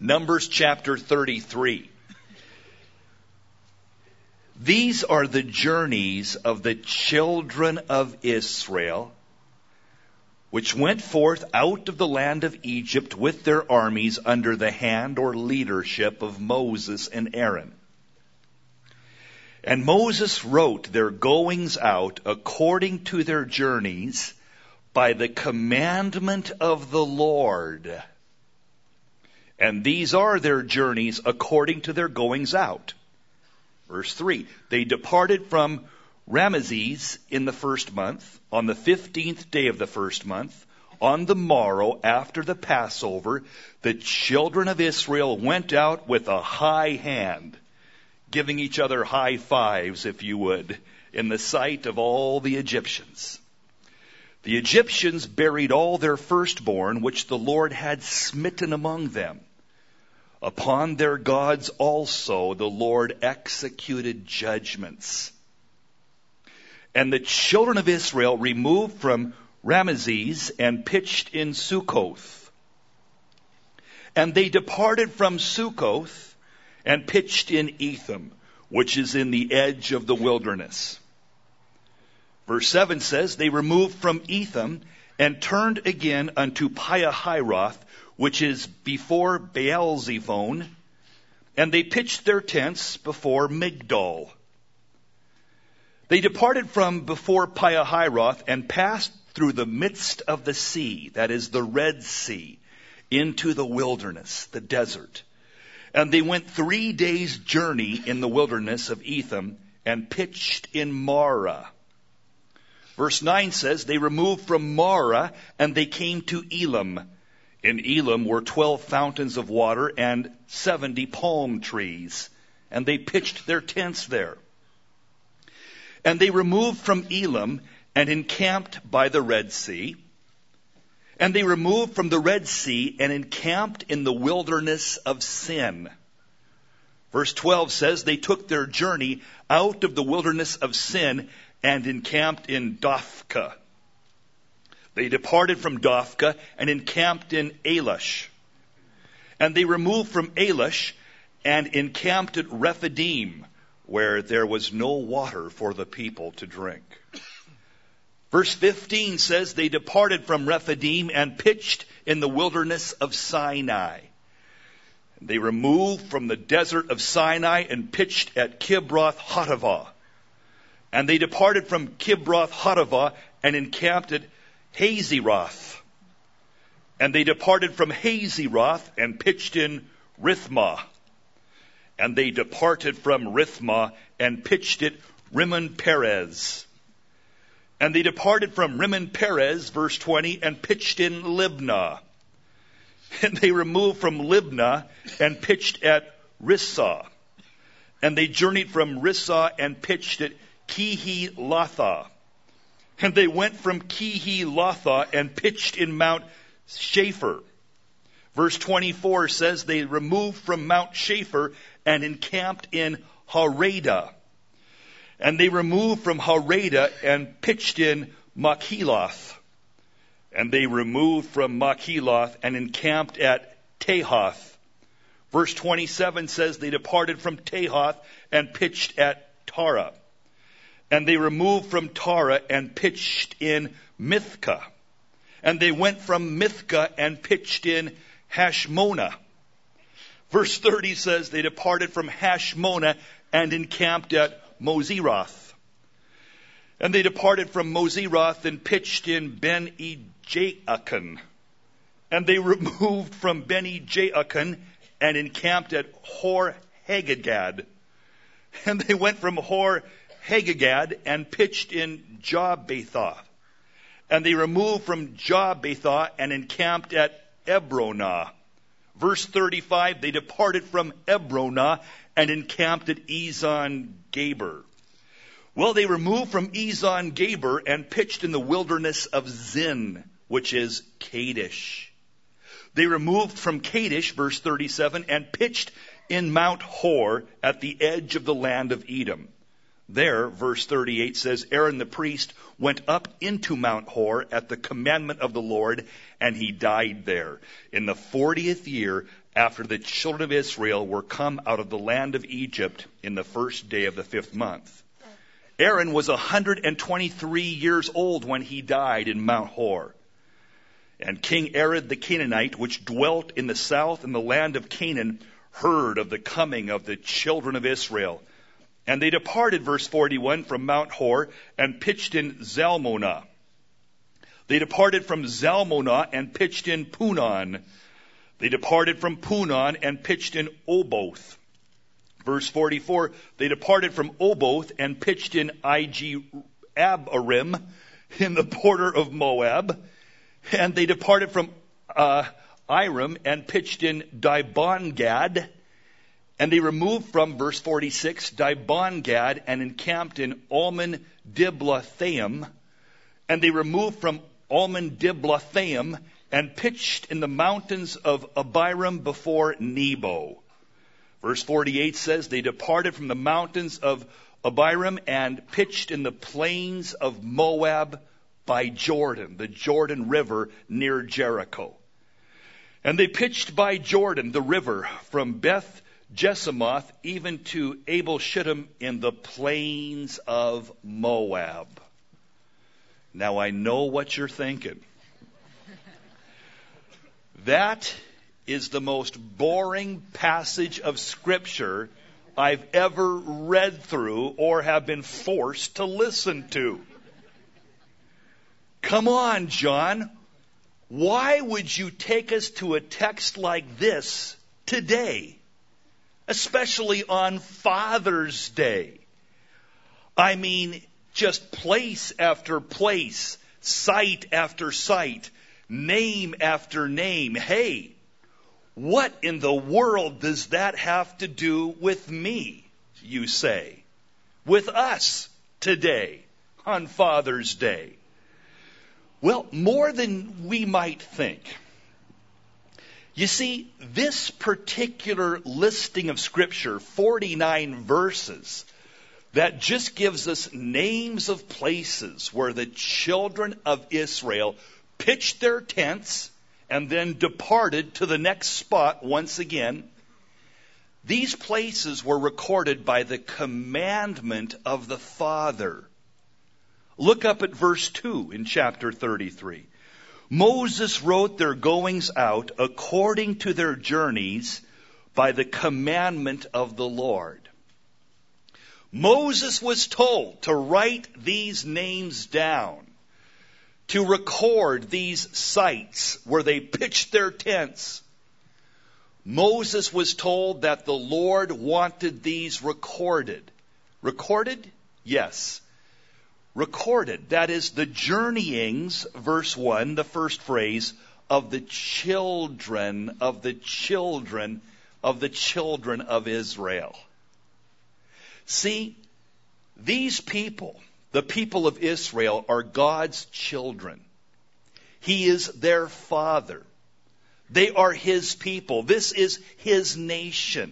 Numbers chapter 33. These are the journeys of the children of Israel, which went forth out of the land of Egypt with their armies under the hand or leadership of Moses and Aaron. And Moses wrote their goings out according to their journeys by the commandment of the Lord. And these are their journeys according to their goings out. Verse 3, they departed from Ramesses in the first month, on the 15th day of the first month. On the morrow after the Passover, the children of Israel went out with a high hand, giving each other high fives, if you would, in the sight of all the Egyptians. The Egyptians buried all their firstborn, which the Lord had smitten among them. Upon their gods also the Lord executed judgments. And the children of Israel removed from Ramesses and pitched in Succoth. And they departed from Succoth and pitched in Etham, which is in the edge of the wilderness. Verse 7 says, they removed from Etham and turned again unto Pihahiroth, which is before Baal-zephon, and they pitched their tents before Migdol. They departed from before Pihahiroth and passed through the midst of the sea, that is the Red Sea, into the wilderness, the desert. And they went 3 days' journey in the wilderness of Etham and pitched in Marah. Verse 9 says, they removed from Marah and they came to Elam. In Elam were 12 fountains of water and 70 palm trees, and they pitched their tents there. And they removed from Elam and encamped by the Red Sea. And they removed from the Red Sea and encamped in the wilderness of Sin. Verse 12 says, they took their journey out of the wilderness of Sin and encamped in Dophkah. They departed from Dophkah and encamped in Ailash. And they removed from Ailash and encamped at Rephidim, where there was no water for the people to drink. Verse 15 says, they departed from Rephidim and pitched in the wilderness of Sinai. They removed from the desert of Sinai and pitched at Kibroth Hattaavah. And they departed from Kibroth Hattaavah and encamped at Hazeroth. And they departed from Hazeroth and pitched in Rithmah. And they departed from Rithmah and pitched at Rimmon Perez. And they departed from Rimmon Perez, verse 20, and pitched in Libnah. And they removed from Libnah and pitched at Rissah. And they journeyed from Rissah and pitched at Kehelatha. And they went from Kehelatha and pitched in Mount Shapher. Verse 24 says they removed from Mount Shapher and encamped in Harada. And they removed from Harada and pitched in Machheloth. And they removed from Machheloth and encamped at Tehoth. Verse 27 says they departed from Tehoth and pitched at Tara. And they removed from Tara and pitched in Mithkah. And they went from Mithkah and pitched in Hashmonah. Verse 30 says they departed from Hashmonah and encamped at Moseroth. And they departed from Moseroth and pitched in Ben-Jaakan. And they removed from Ben-Jaakan and encamped at Hor-Haggad. And they went from Hor-Haggad and pitched in Jabbathah. And they removed from Jabbathah and encamped at Ebronah. Verse 35, they departed from Ebronah and encamped at Ezon-Geber. Well, they removed from Ezon-Geber and pitched in the wilderness of Zin, which is Kadesh. They removed from Kadesh, verse 37, and pitched in Mount Hor at the edge of the land of Edom. There, verse 38 says, Aaron the priest went up into Mount Hor at the commandment of the Lord, and he died there in the 40th year after the children of Israel were come out of the land of Egypt in the first day of the 5th month. Aaron was 123 years old when he died in Mount Hor. And King Arad the Canaanite, which dwelt in the south in the land of Canaan, heard of the coming of the children of Israel. And they departed, verse 41, from Mount Hor and pitched in Zalmonah. They departed from Zalmonah and pitched in Punon. They departed from Punon and pitched in Oboth. Verse 44, they departed from Oboth and pitched in Abarim in the border of Moab. And they departed from Iram and pitched in Dibon-Gad. And they removed from, verse 46, Dibon-Gad and encamped in Almon-Diblathaim. And they removed from Almon-Diblathaim and pitched in the mountains of Abiram before Nebo. Verse 48 says, they departed from the mountains of Abiram and pitched in the plains of Moab by Jordan, the Jordan River near Jericho. And they pitched by Jordan, the river, from Beth Jesimoth even to Abel Shittim in the plains of Moab. Now I know what you're thinking. That is the most boring passage of Scripture I've ever read through or have been forced to listen to. Come on, John. Why would you take us to a text like this today? Especially on Father's Day. I mean, just place after place, site after site, name after name. Hey, what in the world does that have to do with me, you say? With us today on Father's Day? Well, more than we might think. You see, this particular listing of Scripture, 49 verses, that just gives us names of places where the children of Israel pitched their tents and then departed to the next spot once again. These places were recorded by the commandment of the Father. Look up at verse 2 in chapter 33. Moses wrote their goings out according to their journeys by the commandment of the Lord. Moses was told to write these names down, to record these sites where they pitched their tents. Moses was told that the Lord wanted these recorded. Recorded? Yes. Recorded. That is the journeyings, verse 1, the first phrase, of the children of the children of the children of Israel. See, these people, the people of Israel, are God's children. He is their Father. They are His people. This is His nation.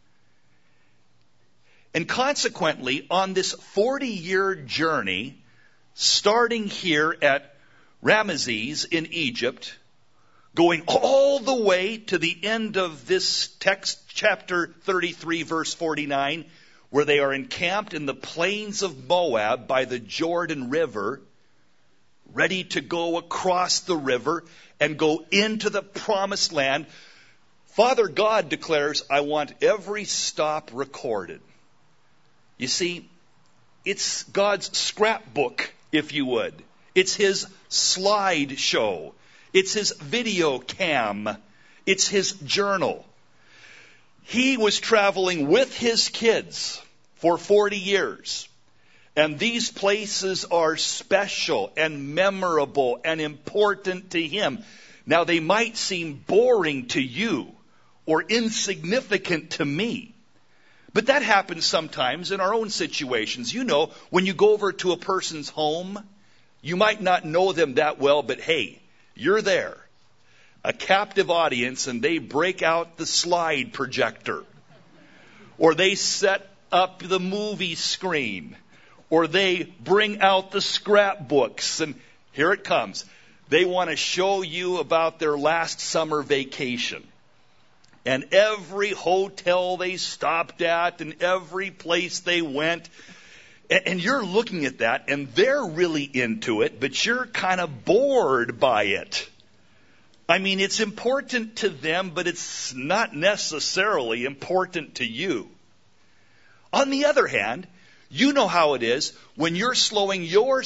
And consequently, on this 40-year journey, starting here at Ramesses in Egypt, going all the way to the end of this text, chapter 33, verse 49, where they are encamped in the plains of Moab by the Jordan River, ready to go across the river and go into the promised land. Father God declares, I want every stop recorded. You see, it's God's scrapbook, if you would. It's His slide show. It's His video cam. It's His journal. He was traveling with His kids for 40 years. And these places are special and memorable and important to Him. Now, they might seem boring to you or insignificant to me. But that happens sometimes in our own situations. You know, when you go over to a person's home, you might not know them that well, but hey, you're there. A captive audience, and they break out the slide projector. Or they set up the movie screen, or they bring out the scrapbooks, and here it comes. They want to show you about their last summer vacation. And every hotel they stopped at and every place they went. And you're looking at that and they're really into it, but you're kind of bored by it. I mean, it's important to them, but it's not necessarily important to you. On the other hand, you know how it is when you're showing your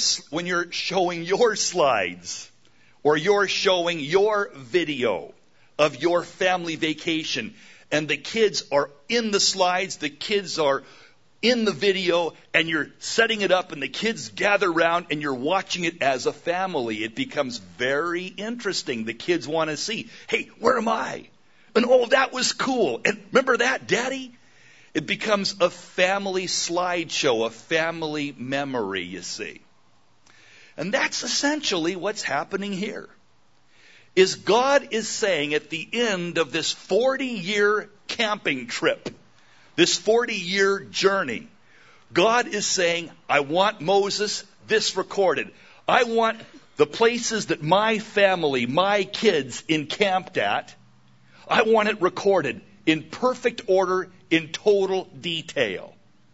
slides or you're showing your video of your family vacation, and the kids are in the slides, the kids are in the video, and you're setting it up, and the kids gather around, and you're watching it as a family. It becomes very interesting. The kids want to see, hey, where am I? And oh, that was cool. And remember that, Daddy? It becomes a family slideshow, a family memory, you see. And that's essentially what's happening here. Is God is saying at the end of this 40-year camping trip, this 40-year journey, God is saying, I want Moses this recorded. I want the places that my family, my kids encamped at, I want it recorded in perfect order, in total detail.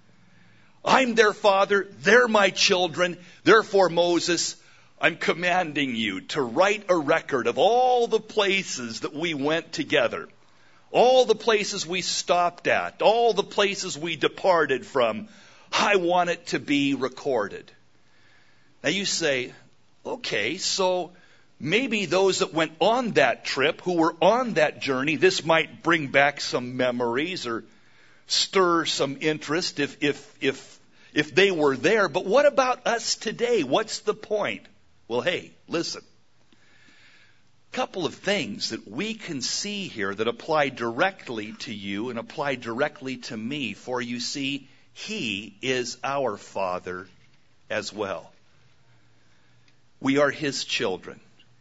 I'm their father, they're my children, therefore Moses, I'm commanding you to write a record of all the places that we went together, all the places we stopped at, all the places we departed from. I want it to be recorded. Now you say, okay, so maybe those that went on that trip, who were on that journey, this might bring back some memories or stir some interest if they were there. But what about us today? What's the point? Well, hey, listen. A couple of things that we can see here that apply directly to you and apply directly to me. For you see, He is our Father as well. We are His children,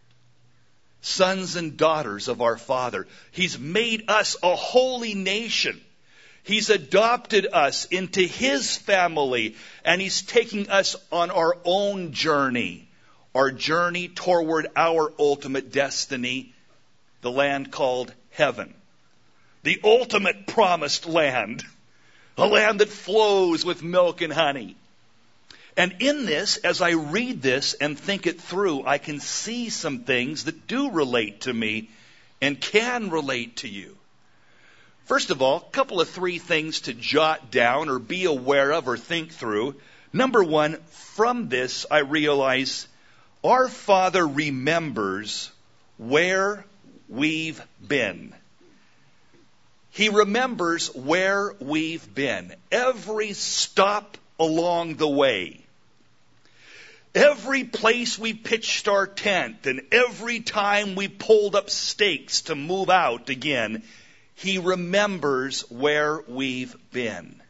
sons and daughters of our Father. He's made us a holy nation. He's adopted us into His family, and He's taking us on our own journey. Our journey toward our ultimate destiny, the land called heaven. The ultimate promised land. A land that flows with milk and honey. And in this, as I read this and think it through, I can see some things that do relate to me and can relate to you. First of all, a couple of 3 things to jot down or be aware of or think through. Number 1, from this I realize our Father remembers where we've been. He remembers where we've been. Every stop along the way. Every place we pitched our tent and every time we pulled up stakes to move out again, He remembers where we've been.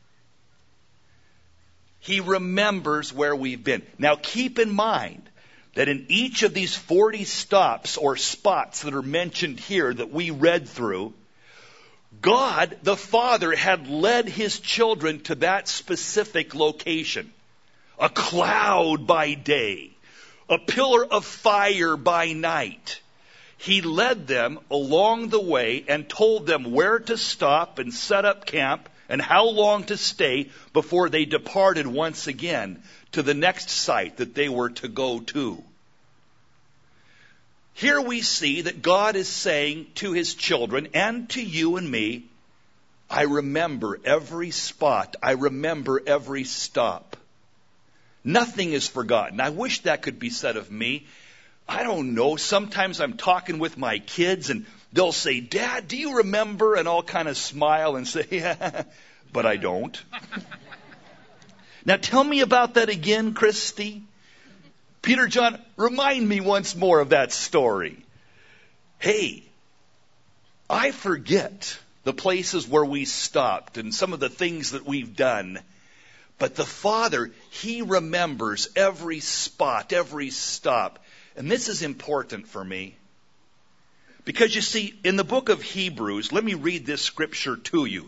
He remembers where we've been. Now keep in mind that in each of these 40 stops or spots that are mentioned here that we read through, God, the Father, had led His children to that specific location. A cloud by day, a pillar of fire by night. He led them along the way and told them where to stop and set up camp and how long to stay before they departed once again to the next site that they were to go to. Here we see that God is saying to His children and to you and me, I remember every spot. I remember every stop. Nothing is forgotten. I wish that could be said of me. I don't know. Sometimes I'm talking with my kids and they'll say, Dad, do you remember? And I'll kind of smile and say, yeah, but I don't. Now tell me about that again, Christy. Peter, John, remind me once more of that story. Hey, I forget the places where we stopped and some of the things that we've done. But the Father, He remembers every spot, every stop. And this is important for me. Because you see, in the book of Hebrews, let me read this scripture to you.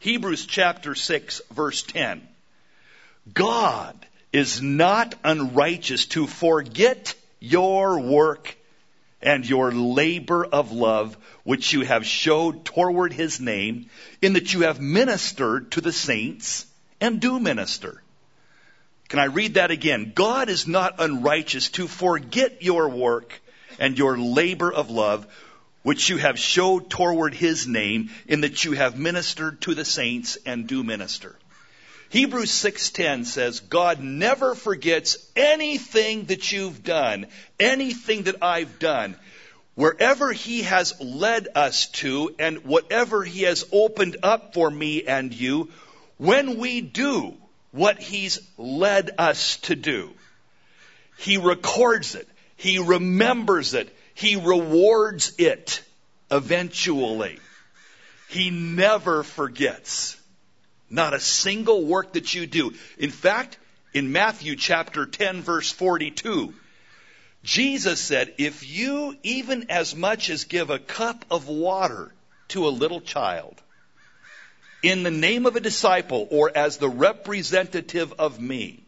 Hebrews chapter 6, verse 10. God is not unrighteous to forget your work and your labor of love, which you have showed toward his name, in that you have ministered to the saints and do minister. Can I read that again? God is not unrighteous to forget your work and your labor of love, which you have showed toward his name, in that you have ministered to the saints and do minister. Hebrews 6:10 says, God never forgets anything that you've done, anything that I've done. Wherever he has led us to and whatever he has opened up for me and you, when we do what he's led us to do, he records it, he remembers it, he rewards it eventually. He never forgets. Not a single work that you do. In fact, in Matthew chapter 10, verse 42, Jesus said, if you even as much as give a cup of water to a little child, in the name of a disciple or as the representative of me,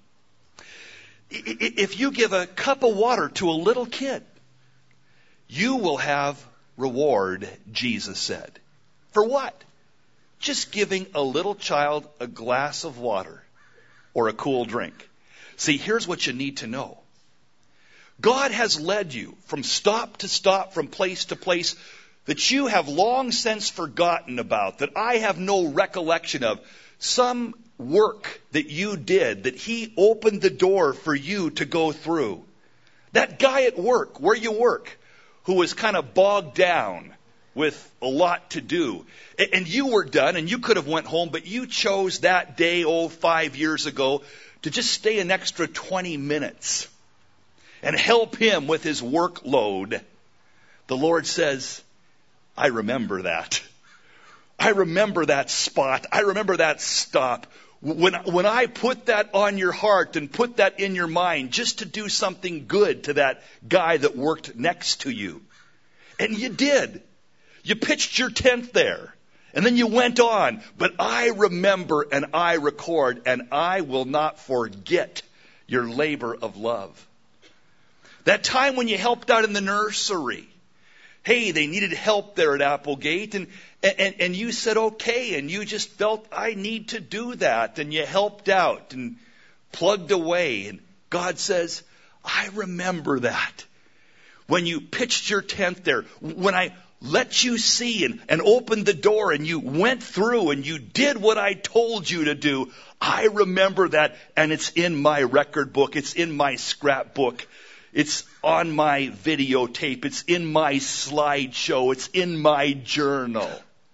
if you give a cup of water to a little kid, you will have reward, Jesus said. For what? Just giving a little child a glass of water or a cool drink. See, here's what you need to know. God has led you from stop to stop, from place to place, that you have long since forgotten about, that I have no recollection of. Some work that you did, that he opened the door for you to go through. That guy at work, where you work, who was kind of bogged down with a lot to do. And you were done and you could have went home, but you chose that day, 5 years ago, to just stay an extra 20 minutes and help him with his workload. The Lord says, I remember that. I remember that spot. I remember that stop. When I put that on your heart and put that in your mind just to do something good to that guy that worked next to you. And you did. You pitched your tent there, and then you went on. But I remember and I record, and I will not forget your labor of love. That time when you helped out in the nursery. Hey, they needed help there at Applegate, and you said okay, and you just felt, I need to do that. And you helped out and plugged away. And God says, I remember that. When you pitched your tent there, when I let you see and opened the door and you went through and you did what I told you to do, I remember that, and it's in my record book, it's in my scrapbook, it's on my videotape, it's in my slideshow, it's in my journal.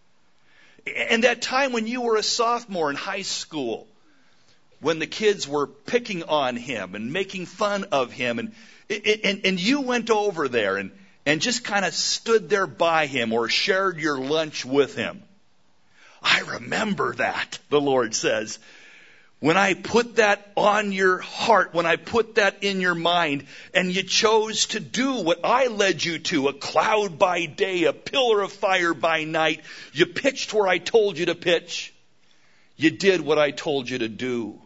And that time when you were a sophomore in high school, when the kids were picking on him and making fun of him, and you went over there and just kind of stood there by him or shared your lunch with him. I remember that, the Lord says. When I put that on your heart, when I put that in your mind, and you chose to do what I led you to, a cloud by day, a pillar of fire by night, you pitched where I told you to pitch, you did what I told you to do.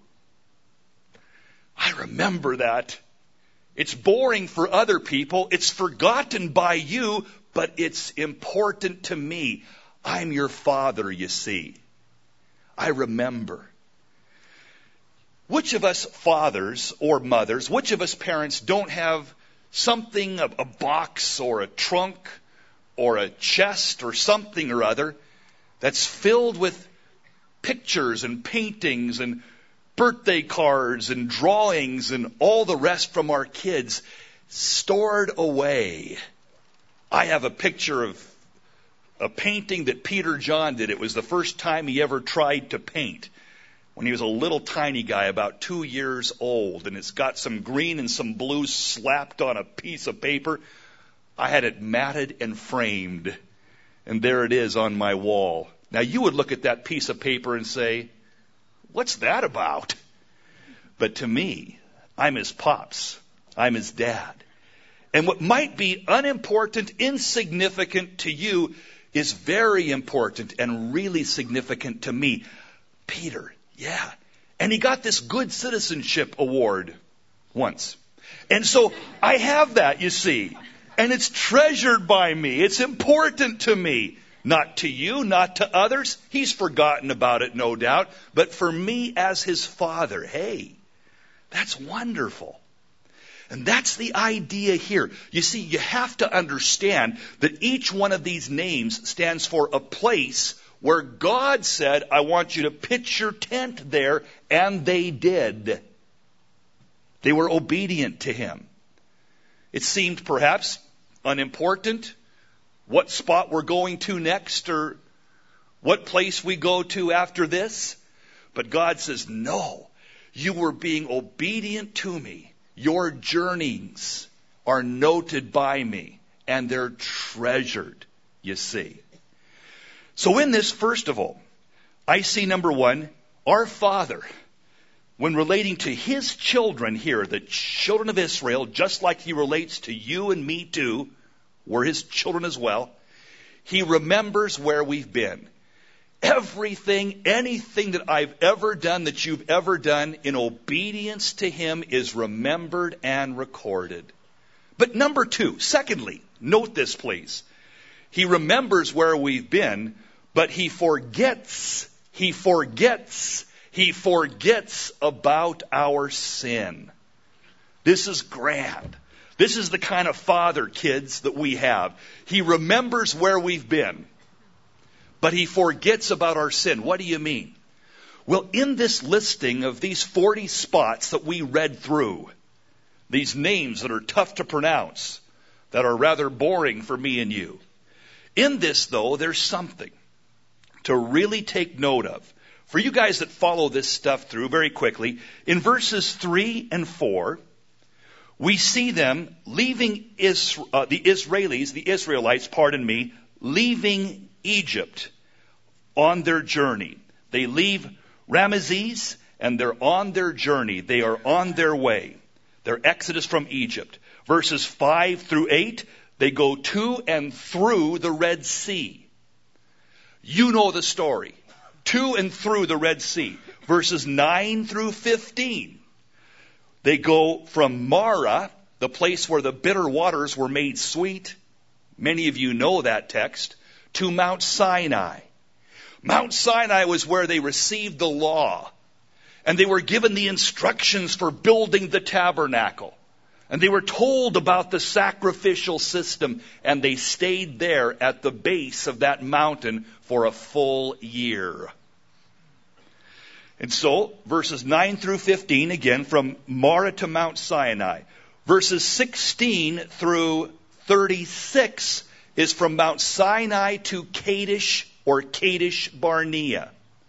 I remember that. It's boring for other people. It's forgotten by you, but it's important to me. I'm your father, you see. I remember. Which of us fathers or mothers, which of us parents don't have something, a box or a trunk or a chest or something or other that's filled with pictures and paintings and birthday cards and drawings and all the rest from our kids stored away? I have a picture of a painting that Peter John did. It was the first time he ever tried to paint when he was a little tiny guy, about 2 years old. And it's got some green and some blue slapped on a piece of paper. I had it matted and framed. And there it is on my wall. Now you would look at that piece of paper and say, what's that about? But to me, I'm his pops. I'm his dad. And what might be unimportant, insignificant to you is very important and really significant to me. Peter, yeah. And he got this good citizenship award once. And so I have that, you see. And it's treasured by me. It's important to me. Not to you, not to others. He's forgotten about it, no doubt. But for me as his father, hey, that's wonderful. And that's the idea here. You see, you have to understand that each one of these names stands for a place where God said, I want you to pitch your tent there, and they did. They were obedient to him. It seemed perhaps unimportant what spot we're going to next or what place we go to after this. But God says, no, you were being obedient to me. Your journeys are noted by me, and they're treasured, you see. So in this, first of all, I see number one, our Father, when relating to his children here, the children of Israel, just like he relates to you and me too, we're his children as well, he remembers where we've been. Everything, anything that I've ever done, that you've ever done in obedience to him is remembered and recorded. But number two, secondly, note this please. He remembers where we've been, but he forgets about our sin. This is grand. This is the kind of father, kids, that we have. He remembers where we've been, but he forgets about our sin. What do you mean? Well, in this listing of these 40 spots that we read through, these names that are tough to pronounce, that are rather boring for me and you, in this, though, there's something to really take note of. For you guys that follow this stuff through very quickly, in verses 3 and 4, we see them leaving the Israelites, leaving Egypt on their journey. They leave Ramesses and they're on their journey. They are on their way. Their exodus from Egypt. Verses 5 through 8, they go to and through the Red Sea. You know the story. To and through the Red Sea. Verses 9 through 15. They go from Marah, the place where the bitter waters were made sweet. Many of you know that text. To Mount Sinai. Mount Sinai was where they received the law. And they were given the instructions for building the tabernacle. And they were told about the sacrificial system. And they stayed there at the base of that mountain for a full year. And so, verses 9 through 15, again, from Marah to Mount Sinai. Verses 16 through 36 is from Mount Sinai to Kadesh or Kadesh Barnea.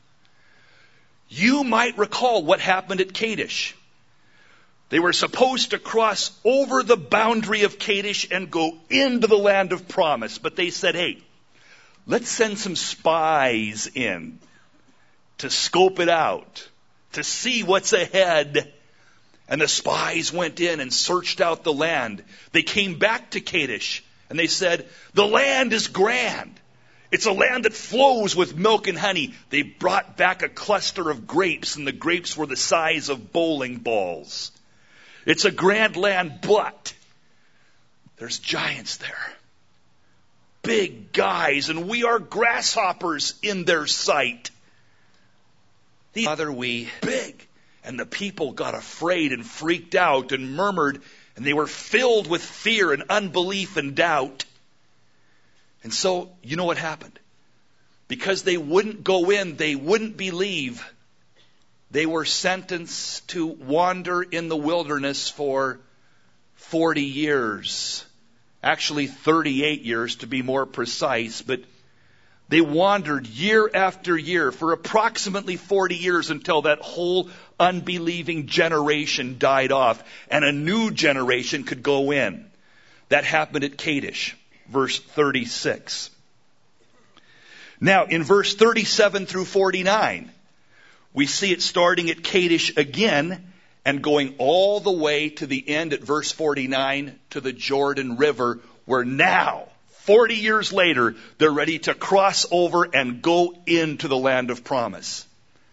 You might recall what happened at Kadesh. They were supposed to cross over the boundary of Kadesh and go into the land of promise. But they said, hey, let's send some spies in to scope it out, to see what's ahead. And the spies went in and searched out the land. They came back to Kadesh and they said, the land is grand. It's a land that flows with milk and honey. They brought back a cluster of grapes, and the grapes were the size of bowling balls. It's a grand land, but there's giants there. Big guys, and we are grasshoppers in their sight. Father, we big. And the people got afraid and freaked out and murmured, and they were filled with fear and unbelief and doubt. And so, you know what happened? Because they wouldn't go in, they wouldn't believe, they were sentenced to wander in the wilderness for 40 years. Actually, 38 years to be more precise, but they wandered year after year for approximately 40 years until that whole unbelieving generation died off and a new generation could go in. That happened at Kadesh, verse 36. Now, in verse 37 through 49, we see it starting at Kadesh again and going all the way to the end at verse 49 to the Jordan River, where now 40 years later, they're ready to cross over and go into the land of promise.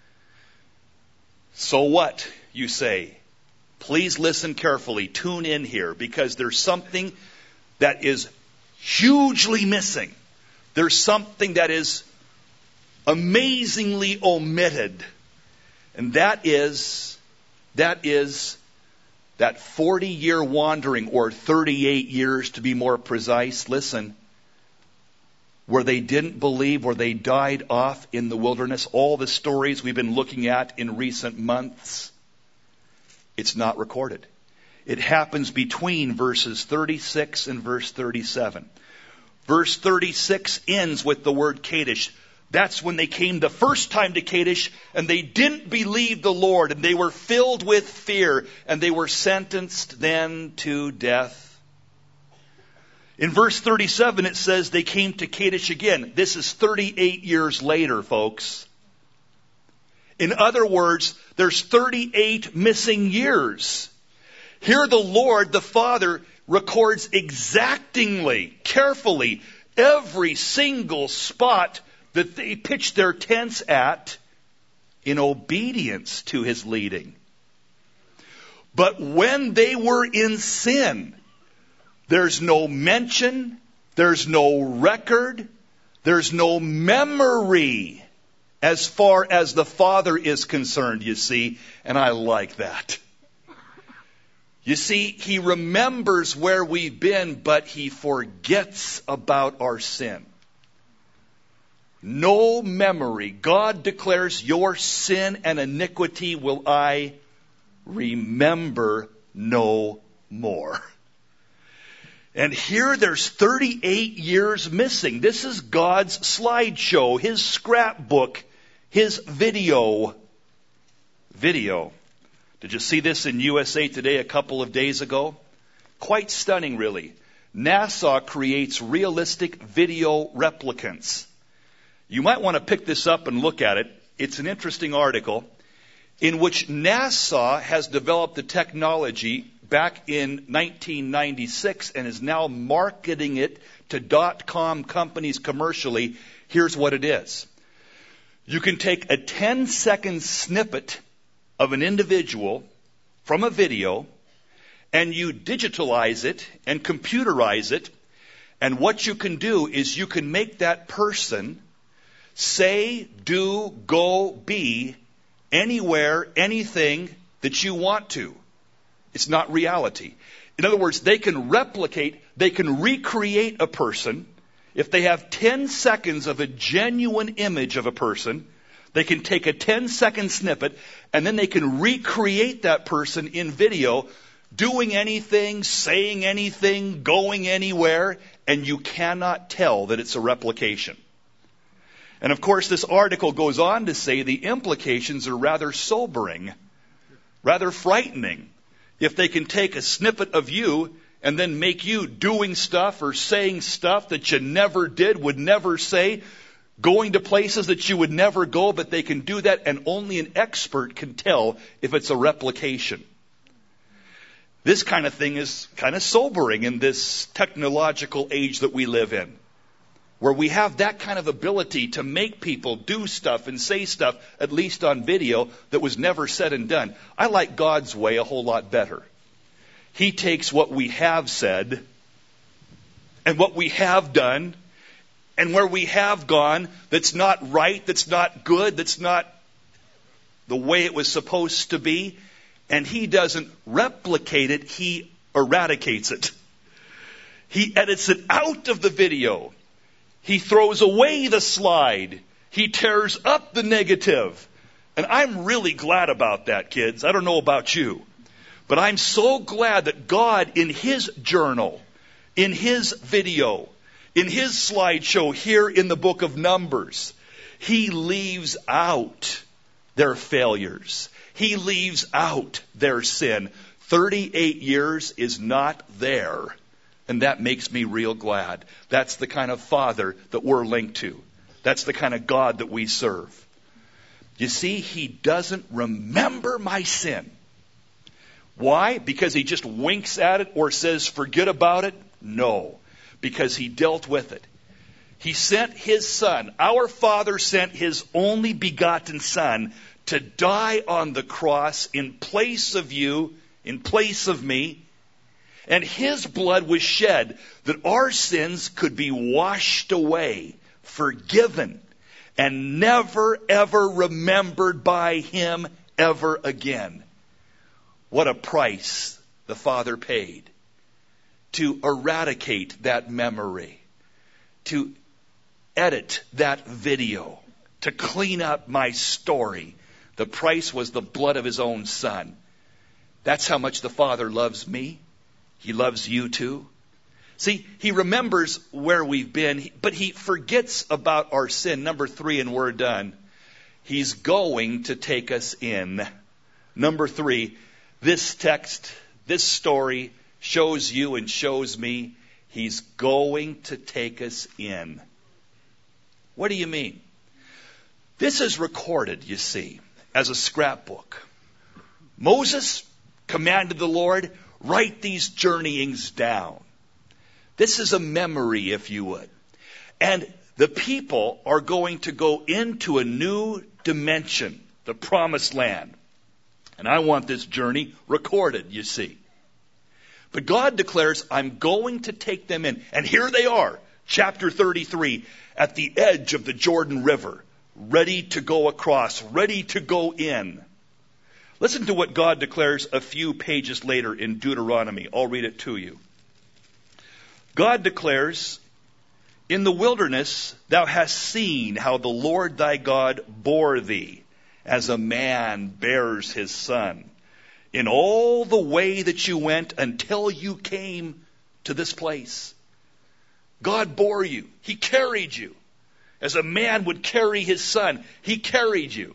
So what, you say? Please listen carefully. Tune in here, because there's something that is hugely missing. There's something that is amazingly omitted. And that is that 40-year wandering, or 38 years to be more precise. Listen, where they didn't believe, where they died off in the wilderness, all the stories we've been looking at in recent months, it's not recorded. It happens between verses 36 and verse 37. Verse 36 ends with the word Kadesh. That's when they came the first time to Kadesh, and they didn't believe the Lord, and they were filled with fear, and they were sentenced then to death. In verse 37, it says they came to Kadesh again. This is 38 years later, folks. In other words, there's 38 missing years. Here the Lord, the Father, records exactingly, carefully, every single spot that they pitched their tents at in obedience to His leading. But when they were in sin, there's no mention, there's no record, there's no memory as far as the Father is concerned, you see, and I like that. You see, He remembers where we've been, but He forgets about our sin. No memory. God declares, your sin and iniquity will I remember no more. And here there's 38 years missing. This is God's slideshow, His scrapbook, His video. Did you see this in USA Today a couple of days ago? Quite stunning, really. NASA creates realistic video replicants. You might want to pick this up and look at it. It's an interesting article in which NASA has developed the technology back in 1996 and is now marketing it to .com companies commercially. Here's what it is. You can take a 10-second snippet of an individual from a video, and you digitalize it and computerize it, and what you can do is you can make that person say, do, go, be anywhere, anything that you want to. It's not reality. In other words, they can replicate, they can recreate a person. If they have 10 seconds of a genuine image of a person, they can take a 10-second snippet, and then they can recreate that person in video, doing anything, saying anything, going anywhere, and you cannot tell that it's a replication. And of course, this article goes on to say the implications are rather sobering, rather frightening. If they can take a snippet of you and then make you doing stuff or saying stuff that you never did, would never say, going to places that you would never go, but they can do that, and only an expert can tell if it's a replication. This kind of thing is kind of sobering in this technological age that we live in, where we have that kind of ability to make people do stuff and say stuff, at least on video, that was never said and done. I like God's way a whole lot better. He takes what we have said and what we have done and where we have gone that's not right, that's not good, that's not the way it was supposed to be, and He doesn't replicate it, He eradicates it. He edits it out of the video. He throws away the slide. He tears up the negative. And I'm really glad about that, kids. I don't know about you. But I'm so glad that God, in His journal, in His video, in His slideshow here in the book of Numbers, He leaves out their failures. He leaves out their sin. 38 years is not there. And that makes me real glad. That's the kind of Father that we're linked to. That's the kind of God that we serve. You see, He doesn't remember my sin. Why? Because He just winks at it or says, forget about it? No. because he dealt with it. He sent his Son. Our Father sent his only begotten Son to die on the cross in place of you, in place of me. And his blood was shed that our sins could be washed away, forgiven, and never, ever remembered by him ever again. What a price the Father paid to eradicate that memory, to edit that video, to clean up my story. The price was the blood of his own Son. That's how much the Father loves me. He loves you too. See, he remembers where we've been, but he forgets about our sin. Number 3, and we're done. He's going to take us in. Number 3, this text, this story shows you and shows me he's going to take us in. What do you mean? This is recorded, you see, as a scrapbook. Moses commanded the Lord, write these journeyings down. This is a memory, if you would. And the people are going to go into a new dimension, the promised land. And I want this journey recorded, you see. But God declares, I'm going to take them in. And here they are, chapter 33, at the edge of the Jordan River, ready to go across, ready to go in. Listen to what God declares a few pages later in Deuteronomy. I'll read it to you. God declares, in the wilderness thou hast seen how the Lord thy God bore thee, as a man bears his son, in all the way that you went until you came to this place. God bore you. He carried you. As a man would carry his son, he carried you.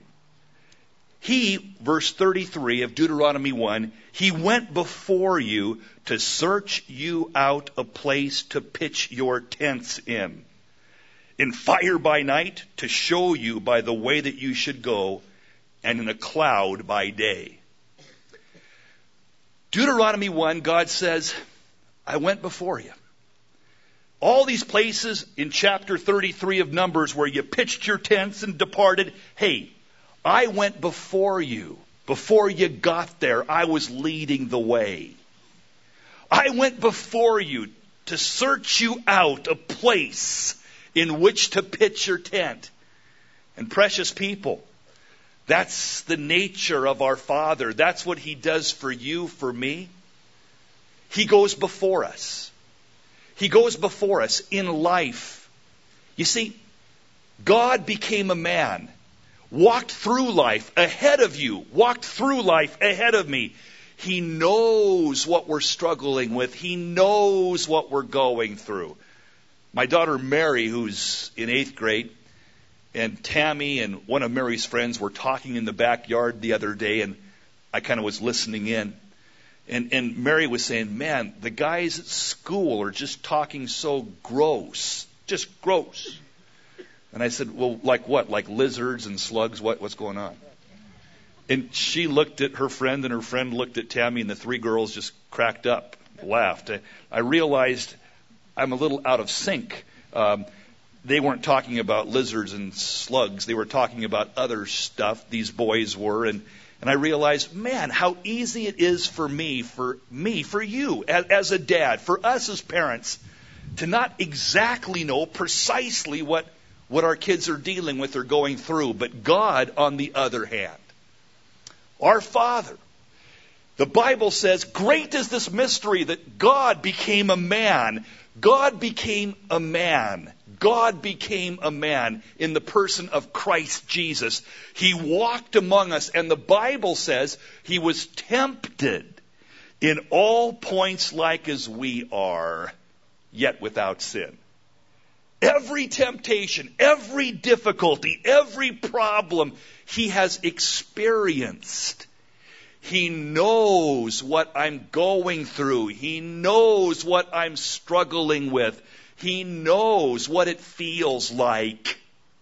He, verse 33 of Deuteronomy 1, he went before you to search you out a place to pitch your tents in fire by night to show you by the way that you should go, and in a cloud by day. Deuteronomy 1, God says, I went before you. All these places in chapter 33 of Numbers where you pitched your tents and departed, hey, I went before you. Before you got there, I was leading the way. I went before you to search you out a place in which to pitch your tent. And precious people, that's the nature of our Father. That's what he does for you, for me. He goes before us. He goes before us in life. You see, God became a man, walked through life ahead of you, walked through life ahead of me. He knows what we're struggling with. He knows what we're going through. My daughter Mary, who's in 8th grade, and Tammy and one of Mary's friends were talking in the backyard the other day, and I kind of was listening in. And Mary was saying, man, the guys at school are just talking so gross. Just gross. And I said, well, like what? Like lizards and slugs? What's going on? And she looked at her friend, and her friend looked at Tammy, and the 3 girls just cracked up, laughed. I realized I'm a little out of sync. They weren't talking about lizards and slugs. They were talking about other stuff, these boys were. And I realized, man, how easy it is for you, as a dad, for us as parents, to not exactly know precisely what our kids are dealing with or going through. But God, on the other hand, our Father, the Bible says, great is this mystery that God became a man. God became a man. God became a man in the person of Christ Jesus. He walked among us, and the Bible says he was tempted in all points like as we are, yet without sin. Every temptation, every difficulty, every problem he has experienced. He knows what I'm going through. He knows what I'm struggling with. He knows what it feels like.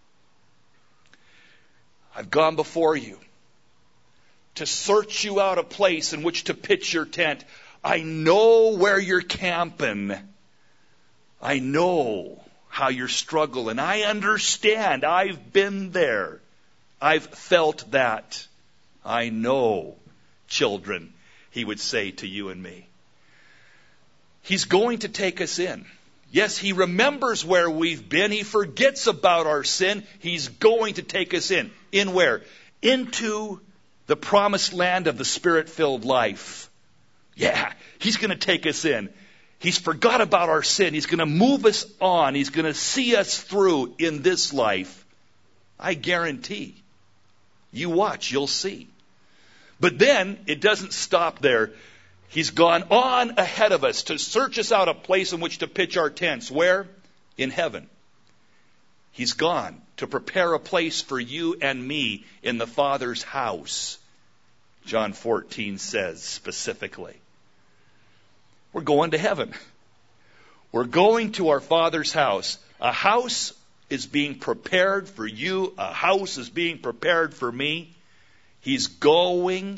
I've gone before you to search you out a place in which to pitch your tent. I know where you're camping. I know how you're struggling. I understand. I've been there. I've felt that. I know, children, he would say to you and me. He's going to take us in. Yes, he remembers where we've been. He forgets about our sin. He's going to take us in. In where? Into the promised land of the Spirit-filled life. Yeah, he's going to take us in. He's forgot about our sin. He's going to move us on. He's going to see us through in this life. I guarantee. You watch, you'll see. But then, it doesn't stop there. He's gone on ahead of us to search us out a place in which to pitch our tents. Where? In heaven. He's gone to prepare a place for you and me in the Father's house. John 14 says specifically. We're going to heaven. We're going to our Father's house. A house is being prepared for you. A house is being prepared for me. He's going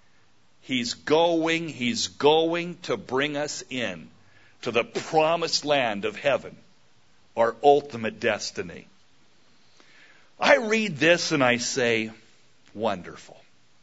to bring us in to the promised land of heaven, our ultimate destiny. I read this and I say, wonderful.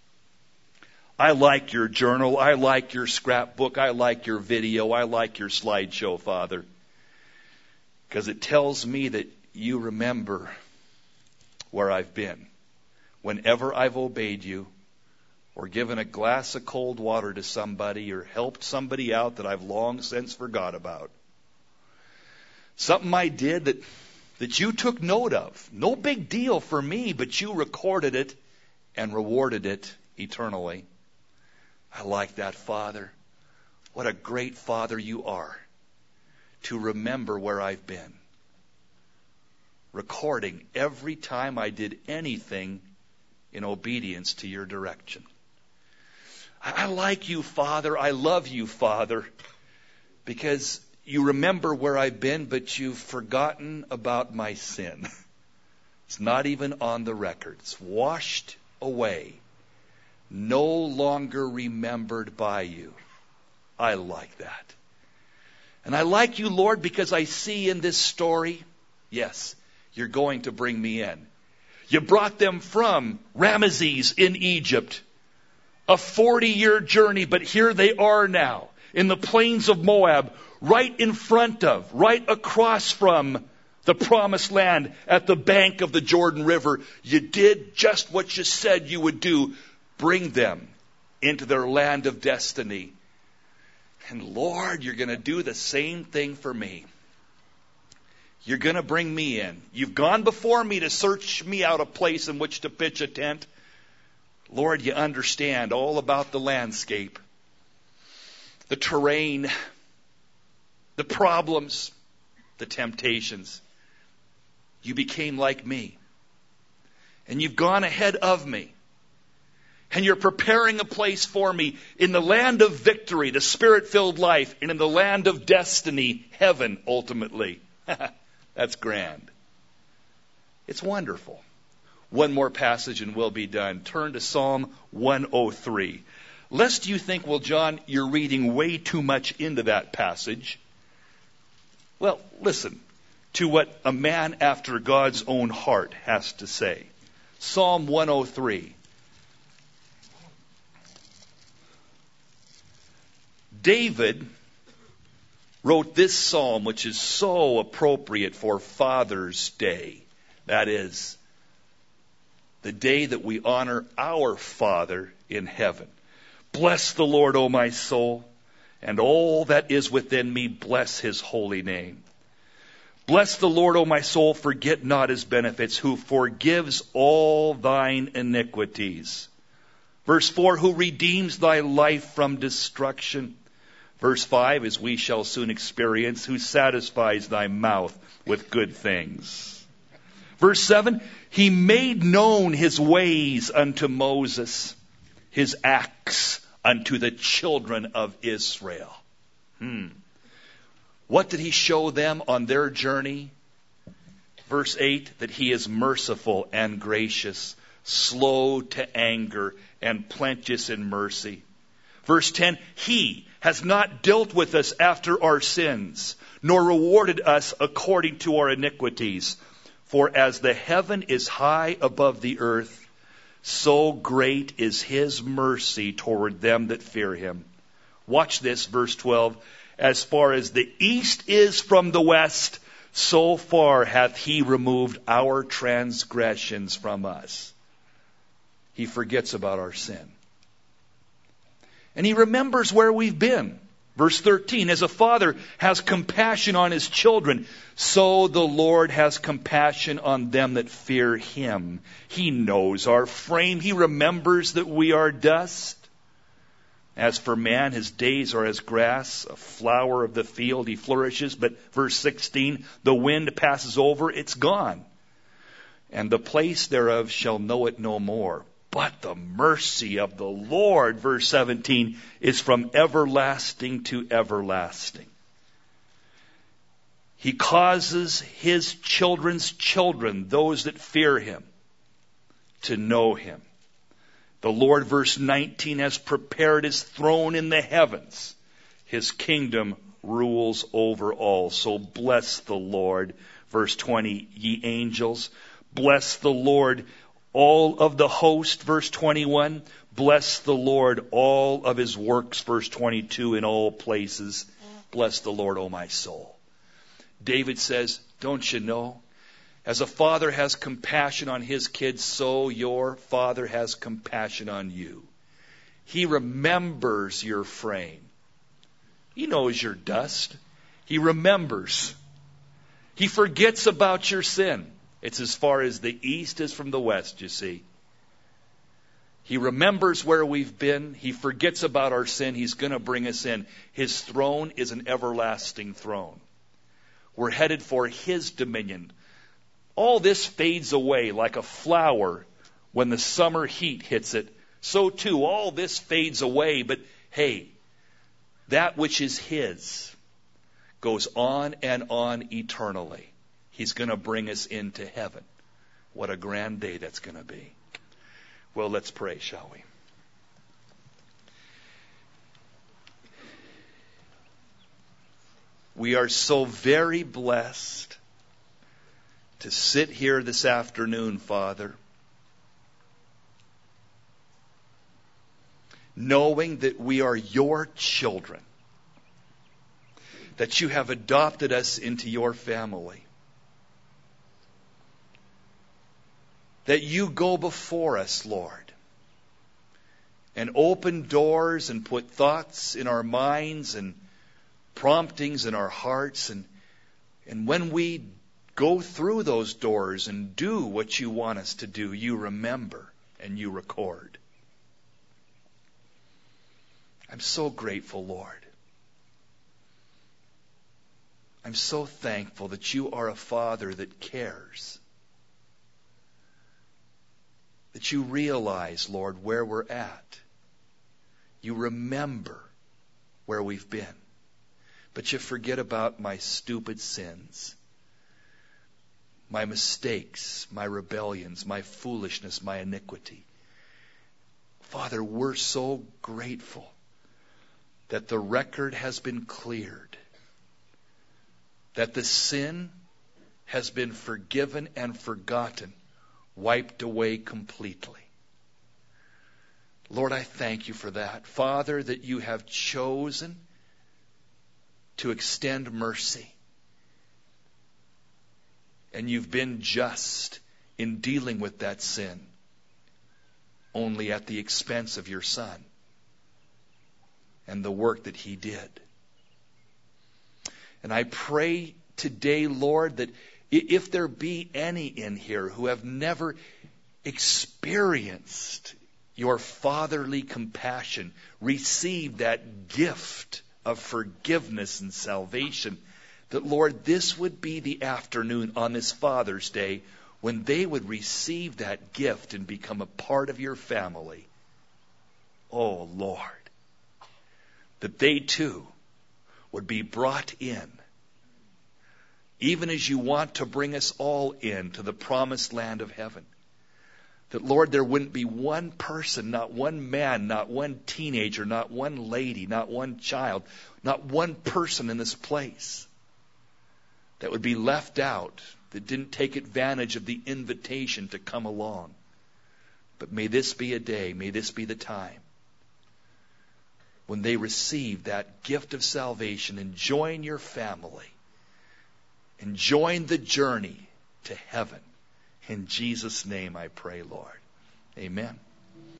I like your journal. I like your scrapbook. I like your video. I like your slideshow, Father, because it tells me that you remember where I've been. Whenever I've obeyed you, or given a glass of cold water to somebody, or helped somebody out that I've long since forgot about. Something I did that you took note of. No big deal for me, but you recorded it and rewarded it eternally. I like that, Father. What a great Father you are to remember where I've been. Recording every time I did anything in obedience to your direction. I like you, Father. I love you, Father, because you remember where I've been, but you've forgotten about my sin. It's not even on the record. It's washed away. No longer remembered by you. I like that. And I like you, Lord, because I see in this story, yes, you're going to bring me in. You brought them from Ramesses in Egypt. A 40-year journey, but here they are now in the plains of Moab, right in front of, right across from the promised land at the bank of the Jordan River. You did just what you said you would do. Bring them into their land of destiny. And Lord, you're going to do the same thing for me. You're going to bring me in. You've gone before me to search me out a place in which to pitch a tent. Lord, you understand all about the landscape, the terrain, the problems, the temptations. You became like me. And you've gone ahead of me. And you're preparing a place for me in the land of victory, the Spirit-filled life, and in the land of destiny, heaven, ultimately. That's grand. It's wonderful. One more passage and we'll be done. Turn to Psalm 103. Lest you think, well, John, you're reading way too much into that passage. Well, listen to what a man after God's own heart has to say. Psalm 103. David wrote this psalm, which is so appropriate for Father's Day. That is, the day that we honor our Father in heaven. Bless the Lord, O my soul, and all that is within me, bless his holy name. Bless the Lord, O my soul, forget not his benefits, who forgives all thine iniquities. Verse 4, who redeems thy life from destruction. Verse 5, as we shall soon experience, who satisfies thy mouth with good things. Verse 7, he made known his ways unto Moses, his acts unto the children of Israel. What did he show them on their journey? Verse 8, that he is merciful and gracious, slow to anger, and plenteous in mercy. Verse 10, he, has not dealt with us after our sins, nor rewarded us according to our iniquities. For as the heaven is high above the earth, so great is his mercy toward them that fear him. Watch this, verse 12. As far as the east is from the west, so far hath he removed our transgressions from us. He forgets about our sin. And he remembers where we've been. Verse 13, as a father has compassion on his children, so the Lord has compassion on them that fear him. He knows our frame. He remembers that we are dust. As for man, his days are as grass, a flower of the field, he flourishes. But verse 16, the wind passes over, it's gone. And the place thereof shall know it no more. But the mercy of the Lord, verse 17, is from everlasting to everlasting. He causes his children's children, those that fear him, to know him. The Lord, verse 19, has prepared his throne in the heavens. His kingdom rules over all. So bless the Lord. Verse 20, ye angels, bless the Lord, all of the host, verse 21. Bless the Lord, all of his works, verse 22, in all places. Bless the Lord, O my soul. David says, don't you know? As a father has compassion on his kids, so your Father has compassion on you. He remembers your frame. He knows you're dust. He remembers. He forgets about your sin. It's as far as the east is from the west, you see. He remembers where we've been. He forgets about our sin. He's going to bring us in. His throne is an everlasting throne. We're headed for his dominion. All this fades away like a flower when the summer heat hits it. So too, all this fades away. But hey, that which is his goes on and on eternally. He's going to bring us into heaven. What a grand day that's going to be. Well, let's pray, shall we? We are so very blessed to sit here this afternoon, Father, knowing that we are your children, that you have adopted us into your family, that you go before us, Lord, and open doors and put thoughts in our minds and promptings in our hearts. And when we go through those doors and do what you want us to do, you remember and you record. I'm so grateful, Lord. I'm so thankful that you are a Father that cares. That you realize, Lord, where we're at. You remember where we've been. But you forget about my stupid sins, my mistakes, my rebellions, my foolishness, my iniquity. Father, we're so grateful that the record has been cleared, that the sin has been forgiven and forgotten, wiped away completely. Lord, I thank you for that. Father, that you have chosen to extend mercy. And you've been just in dealing with that sin, only at the expense of your Son and the work that he did. And I pray today, Lord, that if there be any in here who have never experienced your fatherly compassion, received that gift of forgiveness and salvation, that, Lord, this would be the afternoon on this Father's Day when they would receive that gift and become a part of your family. Oh, Lord, that they too would be brought in, even as you want to bring us all in to the promised land of heaven. That, Lord, there wouldn't be one person, not one man, not one teenager, not one lady, not one child, not one person in this place that would be left out, that didn't take advantage of the invitation to come along. But may this be a day, may this be the time when they receive that gift of salvation and join your family and join the journey to heaven. In Jesus' name I pray, Lord. Amen.